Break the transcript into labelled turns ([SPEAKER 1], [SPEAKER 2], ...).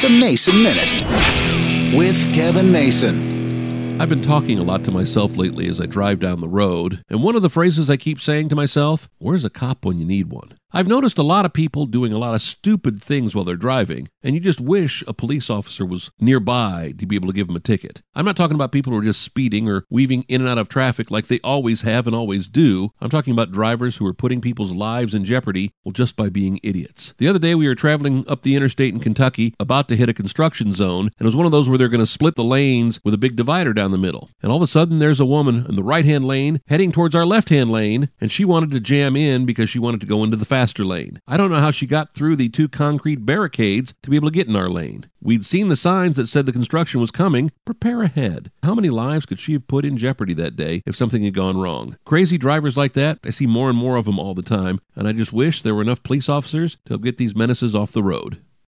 [SPEAKER 1] The Mason Minute with Kevin Mason.
[SPEAKER 2] I've been talking a lot to myself lately as I drive down the road, and one of the phrases I keep saying to myself, where's a cop when you need one? I've noticed a lot of people doing a lot of stupid things while they're driving, and you just wish a police officer was nearby to be able to give them a ticket. I'm not talking about people who are just speeding or weaving in and out of traffic like they always have and always do. I'm talking about drivers who are putting people's lives in jeopardy, well, just by being idiots. The other day we were traveling up the interstate in Kentucky, about to hit a construction zone, and it was one of those where they're going to split the lanes with a big divider down the middle. And all of a sudden there's a woman in the right-hand lane heading towards our left-hand lane, and she wanted to jam in because she wanted to go into the faster lane. I don't know how she got through the two concrete barricades to be able to get in our lane. We'd seen the signs that said the construction was coming. Prepare ahead. How many lives could she have put in jeopardy that day if something had gone wrong? Crazy drivers like that, I see more and more of them all the time, and I just wish there were enough police officers to get these menaces off the road.